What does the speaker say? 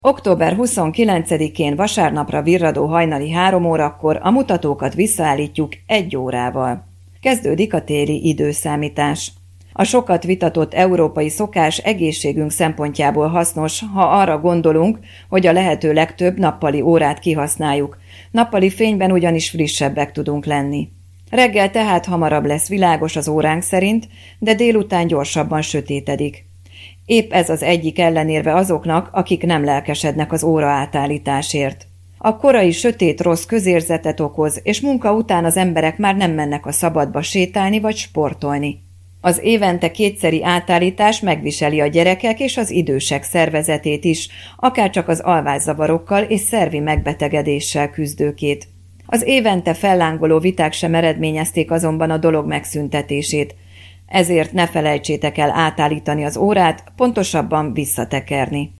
Október 29-én vasárnapra virradó hajnali 3 órakor a mutatókat visszaállítjuk 1 órával. Kezdődik a téli időszámítás. A sokat vitatott európai szokás egészségünk szempontjából hasznos, ha arra gondolunk, hogy a lehető legtöbb nappali órát kihasználjuk. Nappali fényben ugyanis frissebbek tudunk lenni. Reggel tehát hamarabb lesz világos az óránk szerint, de délután gyorsabban sötétedik. Épp ez az egyik ellenérve azoknak, akik nem lelkesednek az óra átállításért. A korai sötét rossz közérzetet okoz, és munka után az emberek már nem mennek a szabadba sétálni vagy sportolni. Az évente 2-szeri átállítás megviseli a gyerekek és az idősek szervezetét is, akárcsak az alvászavarokkal és szervi megbetegedéssel küzdőkét. Az évente fellángoló viták sem eredményezték azonban a dolog megszüntetését. Ezért ne felejtsétek el átállítani az órát, pontosabban visszatekerni.